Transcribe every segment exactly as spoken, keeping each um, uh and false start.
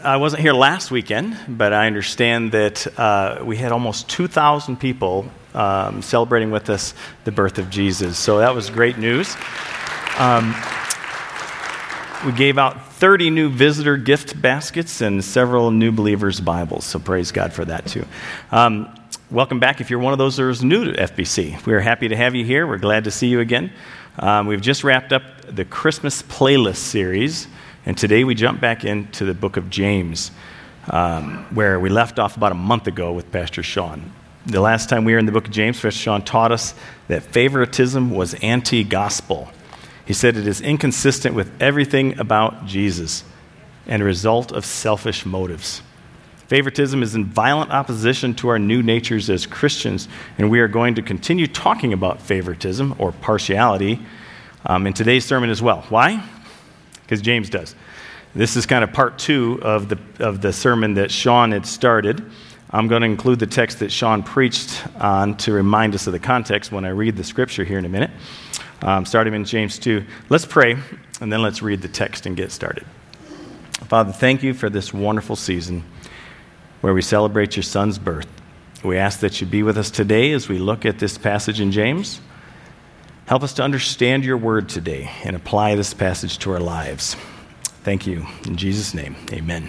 I wasn't here last weekend, but I understand that uh, we had almost two thousand people um, celebrating with us the birth of Jesus. So that was great news. Um, we gave out thirty new visitor gift baskets and several new believers' Bibles. So praise God for that too. Um, welcome back if you're one of those that is new to F B C. We're happy to have you here. We're glad to see you again. Um, we've just wrapped up the Christmas playlist series. And today we jump back into the book of James, um, where we left off about a month ago with Pastor Sean. The last time we were in the book of James, Pastor Sean taught us that favoritism was anti-gospel. He said it is inconsistent with everything about Jesus and a result of selfish motives. Favoritism is in violent opposition to our new natures as Christians, and we are going to continue talking about favoritism or partiality um, in today's sermon as well. Why? Because James does. This is kind of part two of the of the sermon that Sean had started. I'm going to include the text that Sean preached on to remind us of the context when I read the scripture here in a minute. Um, starting in James two. Let's pray, and then let's read the text and get started. Father, thank you for this wonderful season where we celebrate your son's birth. We ask that you be with us today as we look at this passage in James. Help us to understand your word today and apply this passage to our lives. Thank you. In Jesus' name, amen.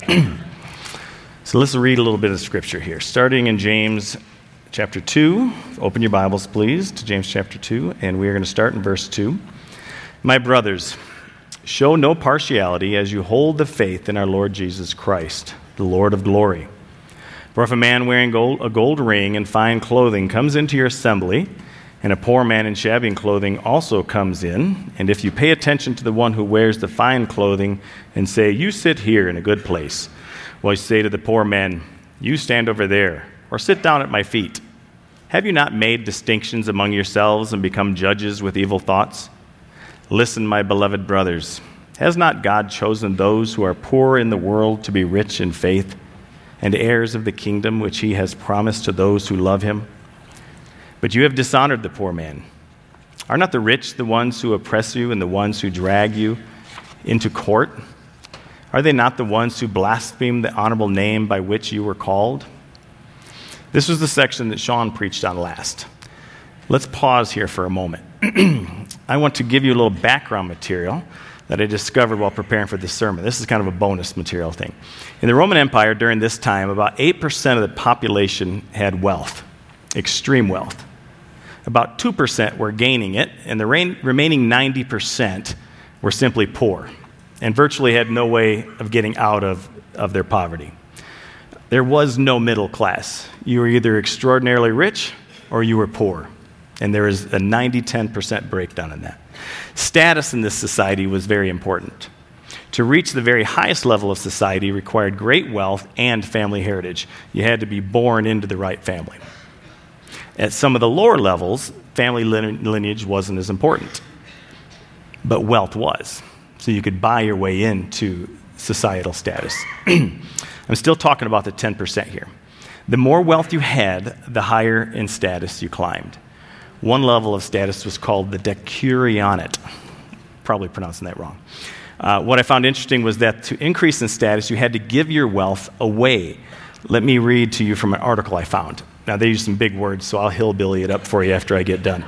So let's read a little bit of scripture here. Starting in James chapter two. Open your Bibles, please, to James chapter two, and we are going to start in verse two. My brothers, show no partiality as you hold the faith in our Lord Jesus Christ, the Lord of glory. For if a man wearing gold, a gold ring and fine clothing comes into your assembly, and a poor man in shabby clothing also comes in, and if you pay attention to the one who wears the fine clothing and say, you sit here in a good place, well, you say to the poor man, you stand over there, or sit down at my feet. Have you not made distinctions among yourselves and become judges with evil thoughts? Listen, my beloved brothers, has not God chosen those who are poor in the world to be rich in faith and heirs of the kingdom which he has promised to those who love him? But you have dishonored the poor man. Are not the rich the ones who oppress you and the ones who drag you into court? Are they not the ones who blaspheme the honorable name by which you were called? This was the section that Sean preached on last. Let's pause here for a moment. I want to give you a little background material that I discovered while preparing for this sermon. This is kind of a bonus material thing. In the Roman Empire during this time, about eight percent of the population had wealth, extreme wealth. About two percent were gaining it, and the re- remaining ninety percent were simply poor and virtually had no way of getting out of, of their poverty. There was no middle class. You were either extraordinarily rich or you were poor, and there is a ninety ten percent breakdown in that. Status in this society was very important. To reach the very highest level of society required great wealth and family heritage. You had to be born into the right family. At some of the lower levels, family lineage wasn't as important, but wealth was. So you could buy your way into societal status. I'm still talking about the ten percent here. The more wealth you had, the higher in status you climbed. One level of status was called the decurionate. Probably pronouncing that wrong. Uh, what I found interesting was that to increase in status, you had to give your wealth away. Let me read to you from an article I found. Now, they use some big words, so I'll hillbilly it up for you after I get done.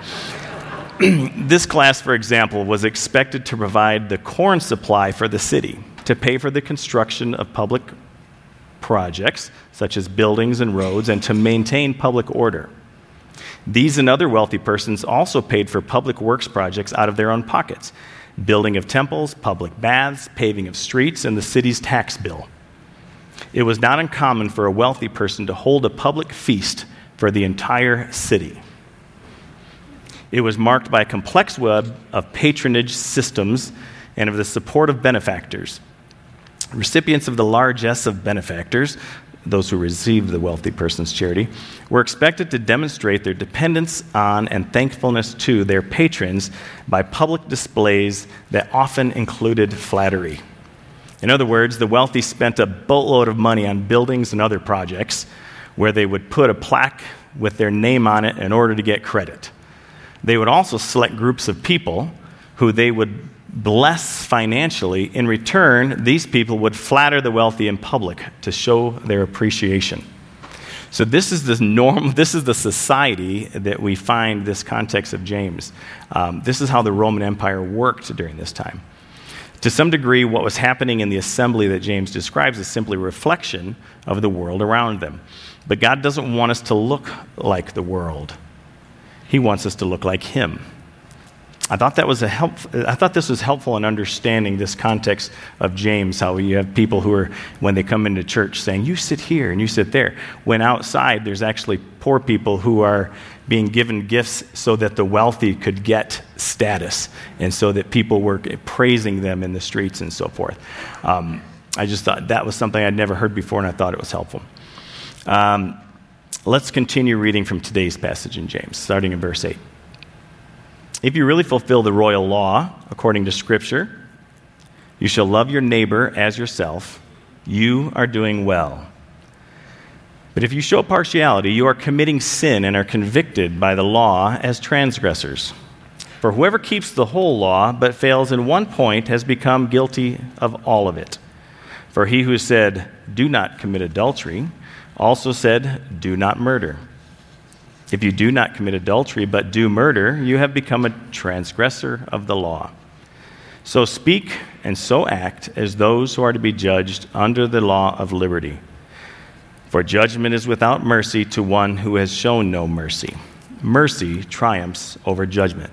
This class, for example, was expected to provide the corn supply for the city, to pay for the construction of public projects, such as buildings and roads, and to maintain public order. These and other wealthy persons also paid for public works projects out of their own pockets, building of temples, public baths, paving of streets, and the city's tax bill. It was not uncommon for a wealthy person to hold a public feast for the entire city. It was marked by a complex web of patronage systems and of the support of benefactors. Recipients of the largesse of benefactors, those who received the wealthy person's charity, were expected to demonstrate their dependence on and thankfulness to their patrons by public displays that often included flattery. In other words, the wealthy spent a boatload of money on buildings and other projects where they would put a plaque with their name on it in order to get credit. They would also select groups of people who they would bless financially. In return, these people would flatter the wealthy in public to show their appreciation. So this is the norm. This is the society that we find this context of James. Um, this is how the Roman Empire worked during this time. To some degree, what was happening in the assembly that James describes is simply a reflection of the world around them. But God doesn't want us to look like the world. He wants us to look like Him. I thought that was a help. I thought this was helpful in understanding this context of James. How you have people who are, when they come into church, saying, "You sit here and you sit there." When outside, there's actually poor people who are being given gifts so that the wealthy could get status, and so that people were praising them in the streets and so forth. Um, I just thought that was something I'd never heard before, and I thought it was helpful. Um, let's continue reading from today's passage in James, starting in verse eight. If you really fulfill the royal law, according to Scripture, you shall love your neighbor as yourself, you are doing well. But if you show partiality, you are committing sin and are convicted by the law as transgressors. For whoever keeps the whole law but fails in one point has become guilty of all of it. For he who said, "Do not commit adultery," also said, "Do not murder." If you do not commit adultery but do murder, you have become a transgressor of the law. So speak and so act as those who are to be judged under the law of liberty. For judgment is without mercy to one who has shown no mercy. Mercy triumphs over judgment.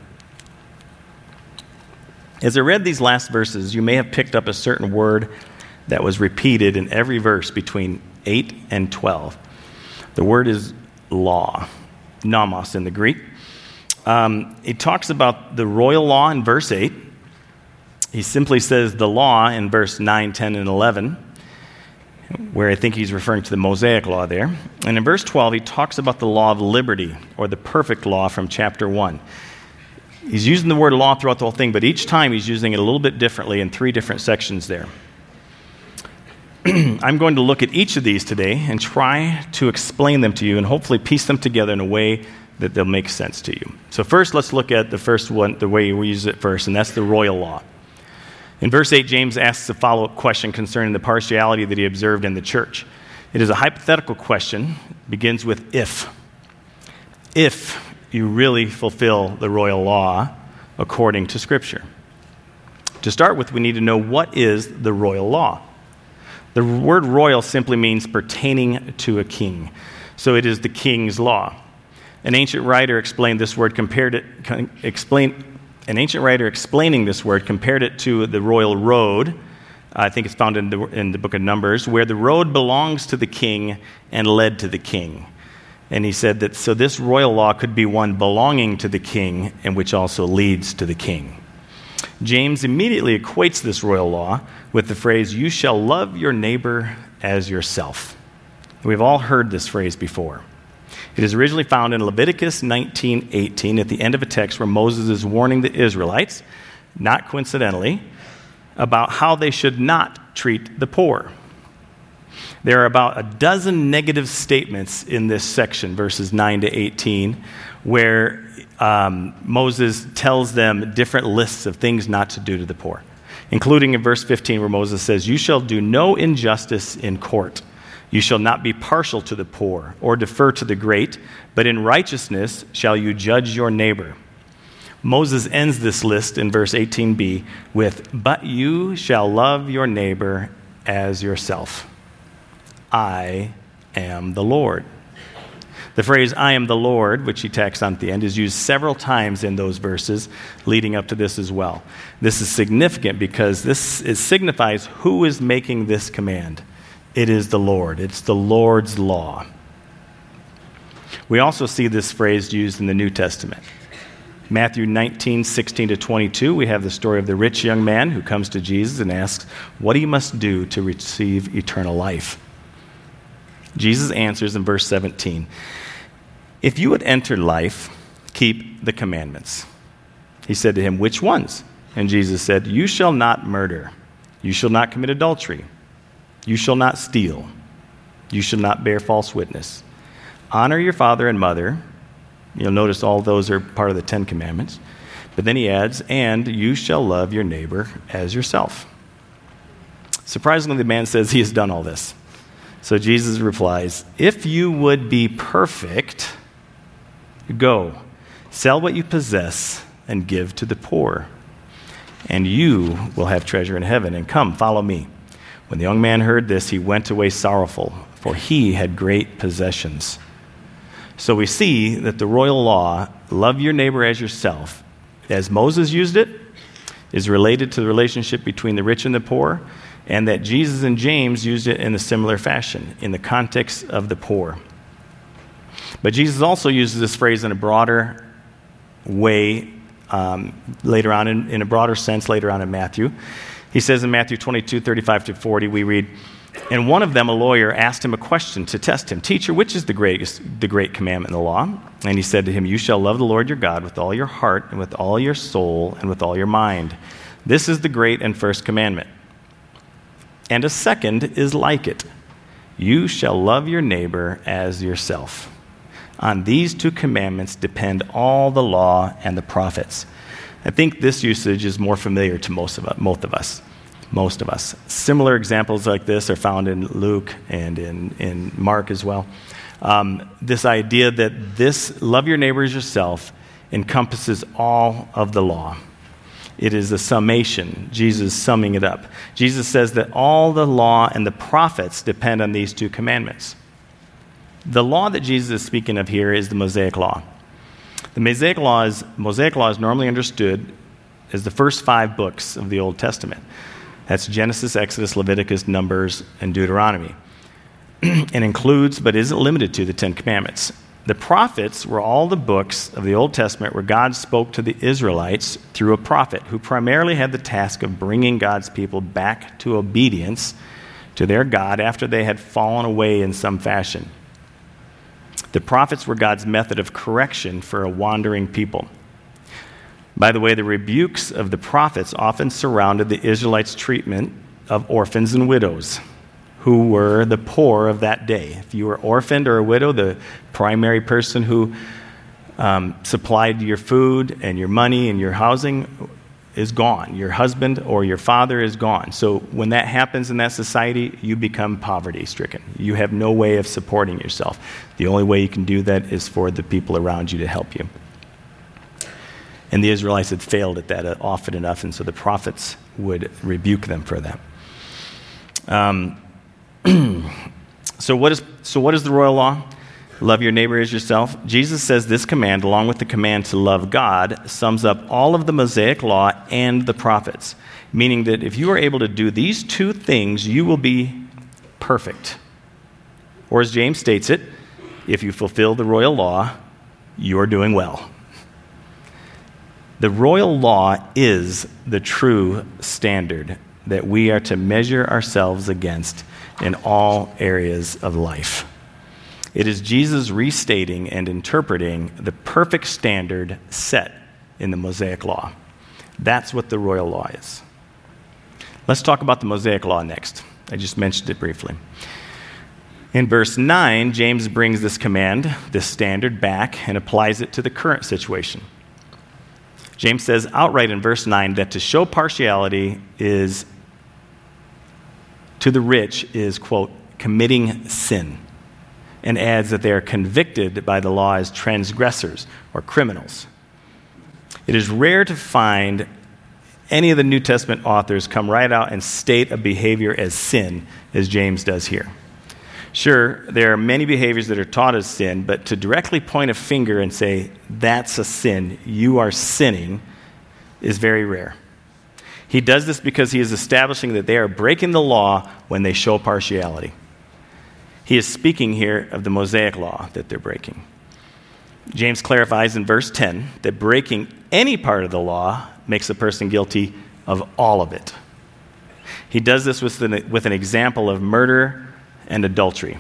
As I read these last verses, you may have picked up a certain word that was repeated in every verse between eight and twelve. The word is law. Nomos in the Greek. Um, it talks about the royal law in verse eight. He simply says the law in verse nine, ten, and eleven, where I think he's referring to the Mosaic law there. And in verse twelve, he talks about the law of liberty, or the perfect law from chapter one. He's using the word law throughout the whole thing, but each time he's using it a little bit differently in three different sections there. I'm going to look at each of these today and try to explain them to you and hopefully piece them together in a way that they'll make sense to you. So first, let's look at the first one, the way we use it first, and that's the royal law. In verse eight, James asks a follow-up question concerning the partiality that he observed in the church. It is a hypothetical question. It begins with if. If you really fulfill the royal law according to Scripture. To start with, we need to know what is the royal law. The word royal simply means pertaining to a king. So it is the king's law. An ancient writer explained this word, compared it, explain, an ancient writer explaining this word compared it to the royal road. I think it's found in the, in the book of Numbers, where the road belongs to the king and led to the king. And he said that so this royal law could be one belonging to the king and which also leads to the king. James immediately equates this royal law with the phrase, "You shall love your neighbor as yourself." We've all heard this phrase before. It is originally found in Leviticus nineteen eighteen at the end of a text where Moses is warning the Israelites, not coincidentally, about how they should not treat the poor. There are about a dozen negative statements in this section, verses nine to eighteen, where um, Moses tells them different lists of things not to do to the poor, including in verse fifteen where Moses says, "You shall do no injustice in court. You shall not be partial to the poor or defer to the great, but in righteousness shall you judge your neighbor." Moses ends this list in verse eighteen b with, "But you shall love your neighbor as yourself. I am the Lord." The phrase, "I am the Lord," which he tacks on at the end, is used several times in those verses leading up to this as well. This is significant because this it signifies who is making this command. It is the Lord. It's the Lord's law. We also see this phrase used in the New Testament. Matthew nineteen, sixteen to twenty-two, we have the story of the rich young man who comes to Jesus and asks what he must do to receive eternal life. Jesus answers in verse seventeen, "If you would enter life, keep the commandments." He said to him, "Which ones?" And Jesus said, "You shall not murder. You shall not commit adultery. You shall not steal. You shall not bear false witness. Honor your father and mother." You'll notice all those are part of the Ten Commandments. But then he adds, and you shall love your neighbor as yourself. Surprisingly, the man says he has done all this. So Jesus replies, if you would be perfect, go, sell what you possess and give to the poor, and you will have treasure in heaven, and come, follow me. When the young man heard this, he went away sorrowful, for he had great possessions. So we see that the royal law, love your neighbor as yourself, as Moses used it, is related to the relationship between the rich and the poor, and that Jesus and James used it in a similar fashion, in the context of the poor. But Jesus also uses this phrase in a broader way um, later on, in, in a broader sense later on in Matthew. He says in Matthew twenty-two, thirty-five to forty, we read, and one of them, a lawyer, asked him a question to test him. Teacher, which is the greatest, the great commandment in the law? And he said to him, you shall love the Lord your God with all your heart and with all your soul and with all your mind. This is the great and first commandment. And a second is like it. You shall love your neighbor as yourself. On these two commandments depend all the law and the prophets. I think this usage is more familiar to most of us. Most of us. Most of us. Similar examples like this are found in Luke and in, in Mark as well. Um, this idea that this love your neighbor as yourself encompasses all of the law. It is a summation, Jesus summing it up. Jesus says that all the law and the prophets depend on these two commandments. The law that Jesus is speaking of here is the Mosaic Law. The Mosaic Law is, Mosaic Law is normally understood as the first five books of the Old Testament. That's Genesis, Exodus, Leviticus, Numbers, and Deuteronomy. And includes, but isn't limited to, the Ten Commandments. The prophets were all the books of the Old Testament where God spoke to the Israelites through a prophet who primarily had the task of bringing God's people back to obedience to their God after they had fallen away in some fashion. The prophets were God's method of correction for a wandering people. By the way, the rebukes of the prophets often surrounded the Israelites' treatment of orphans and widows, who were the poor of that day. If you were orphaned or a widow, the primary person who um, supplied your food and your money and your housing is gone. Your husband or your father is gone. So when that happens in that society, you become poverty-stricken. You have no way of supporting yourself. The only way you can do that is for the people around you to help you. And the Israelites had failed at that often enough, and so the prophets would rebuke them for that. Um, so what is so what is the royal law? Love your neighbor as yourself. Jesus says this command, along with the command to love God, sums up all of the Mosaic Law and the prophets, meaning that if you are able to do these two things, you will be perfect. Or as James states it, if you fulfill the royal law, you are doing well. The royal law is the true standard that we are to measure ourselves against in all areas of life. It is Jesus restating and interpreting the perfect standard set in the Mosaic Law. That's what the royal law is. Let's talk about the Mosaic Law next. I just mentioned it briefly. In verse nine, James brings this command, this standard, back and applies it to the current situation. James says outright in verse nine that to show partiality is, to the rich, is, quote, committing sin, and adds that they are convicted by the law as transgressors or criminals. It is rare to find any of the New Testament authors come right out and state a behavior as sin, as James does here. Sure, there are many behaviors that are taught as sin, but to directly point a finger and say, that's a sin, you are sinning, is very rare. He does this because he is establishing that they are breaking the law when they show partiality. He is speaking here of the Mosaic Law that they're breaking. James clarifies in verse ten that breaking any part of the law makes a person guilty of all of it. He does this with an, with an example of murder and adultery.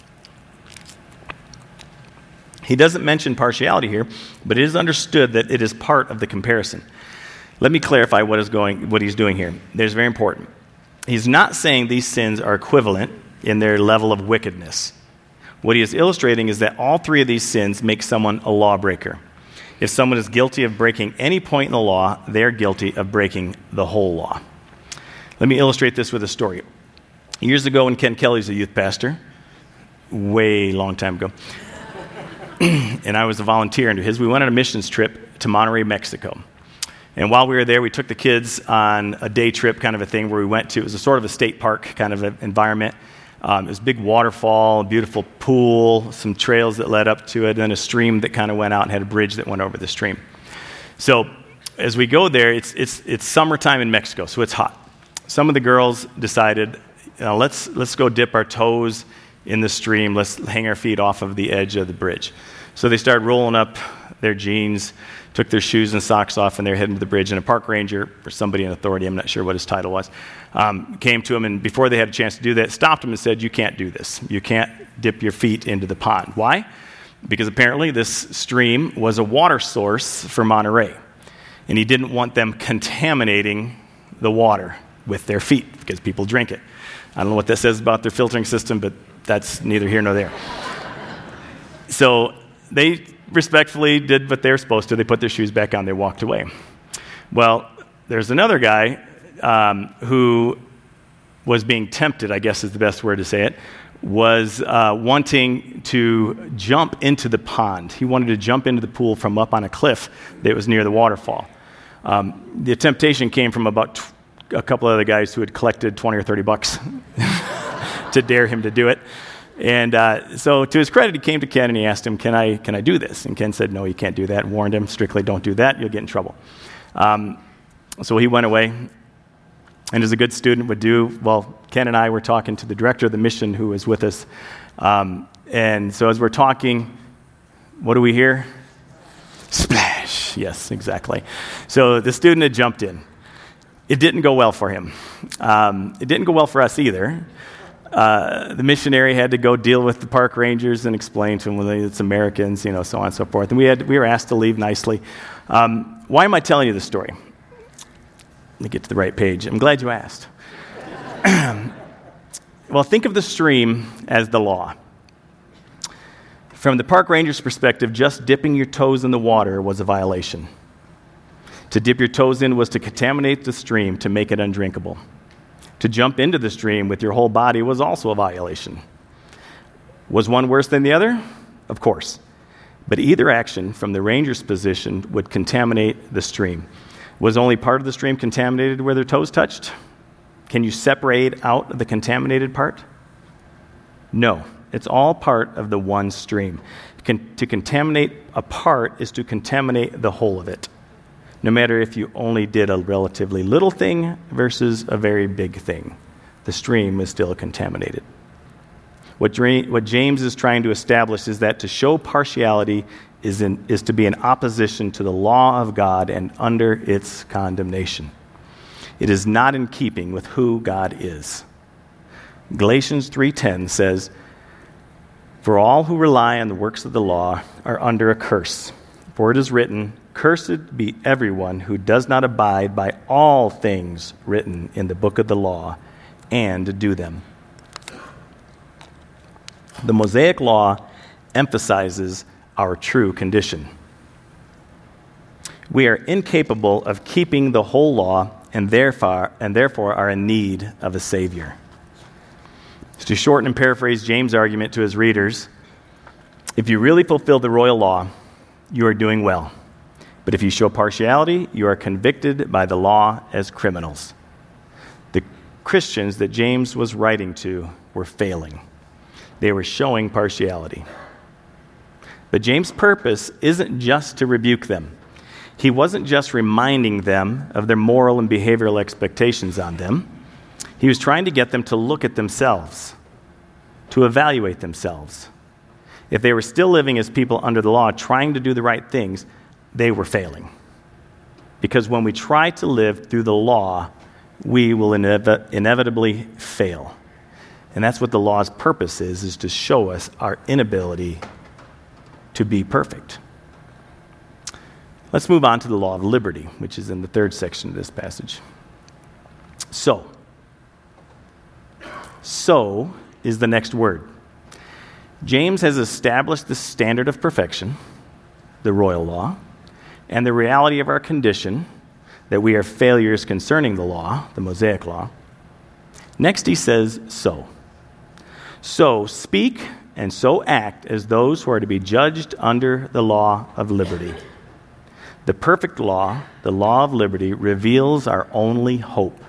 He doesn't mention partiality here, but it is understood that it is part of the comparison. Let me clarify what is going, what he's doing here. It's very important. He's not saying these sins are equivalent in their level of wickedness. What he is illustrating is that all three of these sins make someone a lawbreaker. If someone is guilty of breaking any point in the law, they're guilty of breaking the whole law. Let me illustrate this with a story. Years ago, when Ken Kelly's a youth pastor, way long time ago, and I was a volunteer under his, we went on a missions trip to Monterrey, Mexico. And while we were there, we took the kids on a day trip kind of a thing where we went to, it was a sort of a state park kind of an environment. Um, it was a big waterfall, a beautiful pool, some trails that led up to it, and then a stream that kind of went out and had a bridge that went over the stream. So as we go there, it's it's it's summertime in Mexico, so it's hot. Some of the girls decided, uh, let's let's go dip our toes in the stream. Let's hang our feet off of the edge of the bridge. So they started rolling up their jeans, took their shoes and socks off, and they were heading to the bridge. And a park ranger, or somebody in authority, I'm not sure what his title was, um, came to them, and before they had a chance to do that, stopped them and said, you can't do this. You can't dip your feet into the pond. Why? Because apparently this stream was a water source for Monterrey, and he didn't want them contaminating the water with their feet, because people drink it. I don't know what that says about their filtering system, but that's neither here nor there. So they respectfully did what they were supposed to. They put their shoes back on. They walked away. Well, there's another guy um, who was being tempted, I guess is the best word to say it, was uh, wanting to jump into the pond. He wanted to jump into the pool from up on a cliff that was near the waterfall. Um, the temptation came from about t- a couple of other guys who had collected twenty or thirty bucks to dare him to do it. And uh, so to his credit, he came to Ken and he asked him, can I can I do this? And Ken said, no, you can't do that, and warned him, strictly don't do that, you'll get in trouble. Um, so he went away, and as a good student would do, well, Ken and I were talking to the director of the mission who was with us. Um, and so as we're talking, what do we hear? Splash. Yes, exactly. So the student had jumped in. It didn't go well for him. Um, it didn't go well for us either. Uh, the missionary had to go deal with the park rangers and explain to them, well, it's Americans, you know, so on and so forth. And we had we were asked to leave nicely. Um, why am I telling you this story? Let me get to the right page. I'm glad you asked. Well, think of the stream as the law. From the park ranger's perspective, just dipping your toes in the water was a violation. To dip your toes in was to contaminate the stream, to make it undrinkable. To jump into the stream with your whole body was also a violation. Was one worse than the other? Of course. But either action from the ranger's position would contaminate the stream. Was only part of the stream contaminated where their toes touched? Can you separate out the contaminated part? No. It's all part of the one stream. Con- to contaminate a part is to contaminate the whole of it. No matter if you only did a relatively little thing versus a very big thing, the stream is still contaminated. What, Dra- what James is trying to establish is that to show partiality is, in, is to be in opposition to the law of God and under its condemnation. It is not in keeping with who God is. Galatians three ten says, "For all who rely on the works of the law are under a curse. For it is written, Cursed be everyone who does not abide by all things written in the book of the law and do them." The Mosaic Law emphasizes our true condition. We are incapable of keeping the whole law and therefore, and therefore are in need of a Savior. To shorten and paraphrase James' argument to his readers, if you really fulfill the royal law, you are doing well. But if you show partiality, you are convicted by the law as criminals. The Christians that James was writing to were failing. They were showing partiality. But James' purpose isn't just to rebuke them. He wasn't just reminding them of their moral and behavioral expectations on them. He was trying to get them to look at themselves, to evaluate themselves. If they were still living as people under the law, trying to do the right things, they were failing. Because when we try to live through the law, we will inev- inevitably fail. And that's what the law's purpose is, is to show us our inability to be perfect. Let's move on to the law of liberty, which is in the third section of this passage. So, so is the next word. James has established the standard of perfection, the royal law, and the reality of our condition, that we are failures concerning the law, the Mosaic law. Next he says, so. So speak and so act as those who are to be judged under the law of liberty. The perfect law, the law of liberty, reveals our only hope.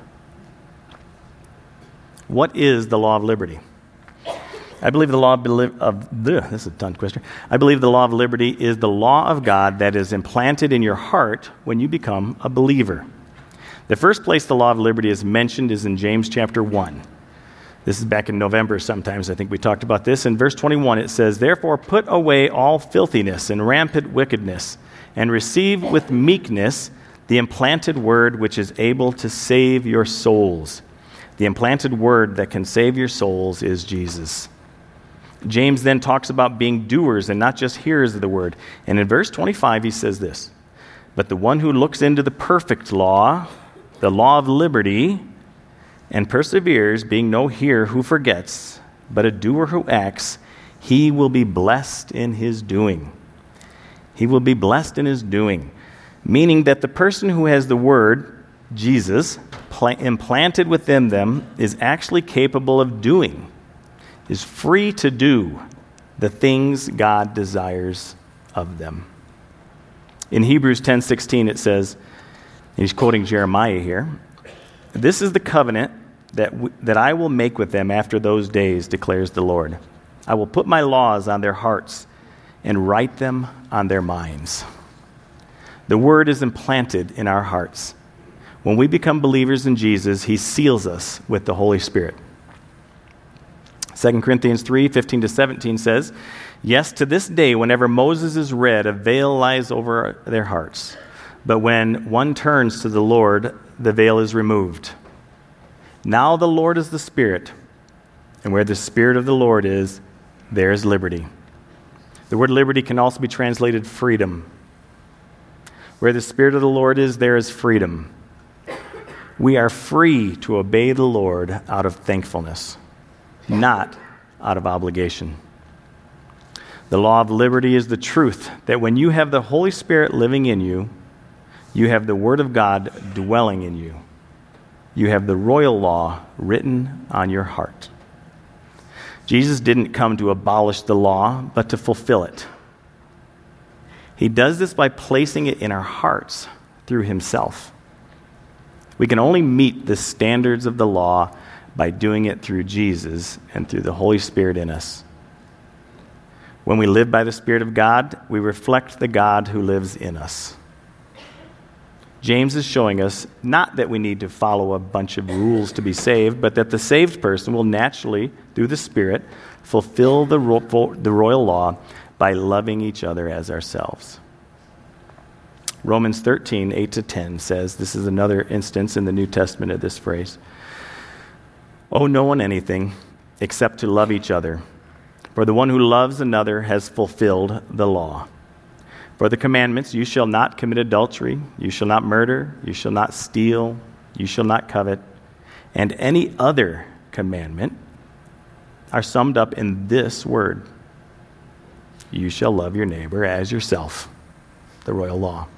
What is the law of liberty? I believe the law of, of this is a tongue twister. I believe the law of liberty is the law of God that is implanted in your heart when you become a believer. The first place the law of liberty is mentioned is in James chapter one. This is back in November sometimes, I think we talked about this. In verse twenty-one it says, therefore put away all filthiness and rampant wickedness, and receive with meekness the implanted word which is able to save your souls. The implanted word that can save your souls is Jesus. James then talks about being doers and not just hearers of the word. And in verse twenty-five he says this, but the one who looks into the perfect law, the law of liberty, and perseveres, being no hearer who forgets, but a doer who acts, he will be blessed in his doing. He will be blessed in his doing, meaning that the person who has the word, Jesus, pl- implanted within them is actually capable of doing, is free to do the things God desires of them. In Hebrews ten sixteen it says, and he's quoting Jeremiah here, this is the covenant that w- that I will make with them after those days, declares the Lord. I will put my laws on their hearts and write them on their minds. The word is implanted in our hearts. When we become believers in Jesus, he seals us with the Holy Spirit. Second Corinthians three fifteen to seventeen says, yes, to this day, whenever Moses is read, a veil lies over their hearts. But when one turns to the Lord, the veil is removed. Now the Lord is the Spirit, and where the Spirit of the Lord is, there is liberty. The word liberty can also be translated freedom. Where the Spirit of the Lord is, there is freedom. We are free to obey the Lord out of thankfulness, not out of obligation. The law of liberty is the truth that when you have the Holy Spirit living in you, you have the Word of God dwelling in you. You have the royal law written on your heart. Jesus didn't come to abolish the law, but to fulfill it. He does this by placing it in our hearts through himself. We can only meet the standards of the law by doing it through Jesus and through the Holy Spirit in us. When we live by the Spirit of God, we reflect the God who lives in us. James is showing us not that we need to follow a bunch of rules to be saved, but that the saved person will naturally, through the Spirit, fulfill the, ro- the royal law by loving each other as ourselves. Romans thirteen, eight to ten says, this is another instance in the New Testament of this phrase, owe no one anything except to love each other, for the one who loves another has fulfilled the law. For the commandments, you shall not commit adultery, you shall not murder, you shall not steal, you shall not covet, and any other commandment are summed up in this word, you shall love your neighbor as yourself, the royal law.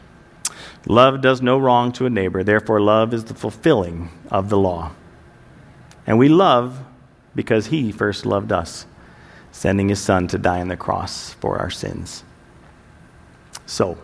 Love does no wrong to a neighbor, therefore love is the fulfilling of the law. And we love because he first loved us, sending his son to die on the cross for our sins. So,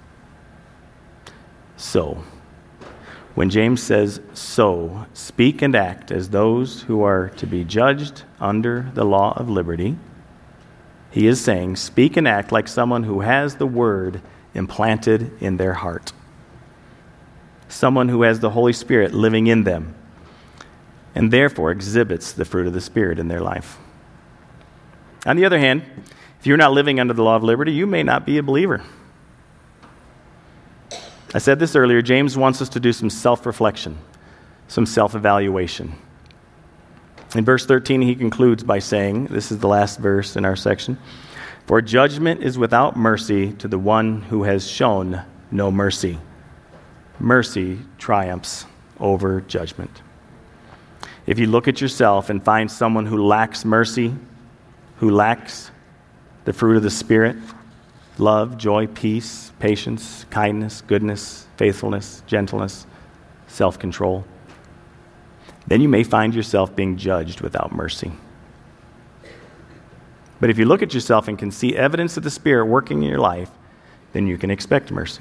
so, when James says, so, speak and act as those who are to be judged under the law of liberty, he is saying, speak and act like someone who has the word implanted in their heart. Someone who has the Holy Spirit living in them, and therefore exhibits the fruit of the Spirit in their life. On the other hand, if you're not living under the law of liberty, you may not be a believer. I said this earlier, James wants us to do some self-reflection, some self-evaluation. In verse thirteen, he concludes by saying, this is the last verse in our section, for judgment is without mercy to the one who has shown no mercy. Mercy triumphs over judgment. If you look at yourself and find someone who lacks mercy, who lacks the fruit of the Spirit, love, joy, peace, patience, kindness, goodness, faithfulness, gentleness, self-control, then you may find yourself being judged without mercy. But if you look at yourself and can see evidence of the Spirit working in your life, then you can expect mercy.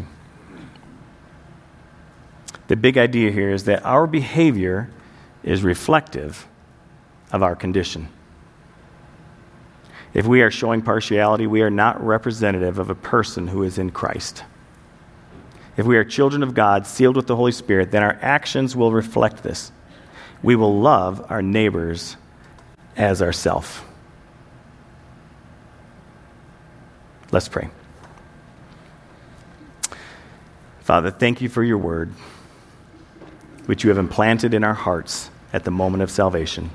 The big idea here is that our behavior is reflective of our condition. If we are showing partiality, we are not representative of a person who is in Christ. If we are children of God, sealed with the Holy Spirit, then our actions will reflect this. We will love our neighbors as ourselves. Let's pray. Father, thank you for your word, which you have implanted in our hearts at the moment of salvation.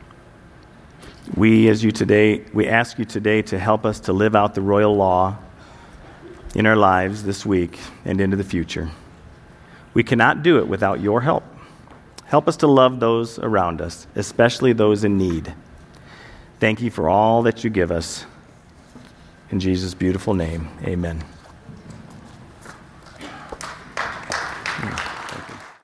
We, as you today, we ask you today to help us to live out the royal law in our lives this week and into the future. We cannot do it without your help. Help us to love those around us, especially those in need. Thank you for all that you give us. In Jesus' beautiful name, amen.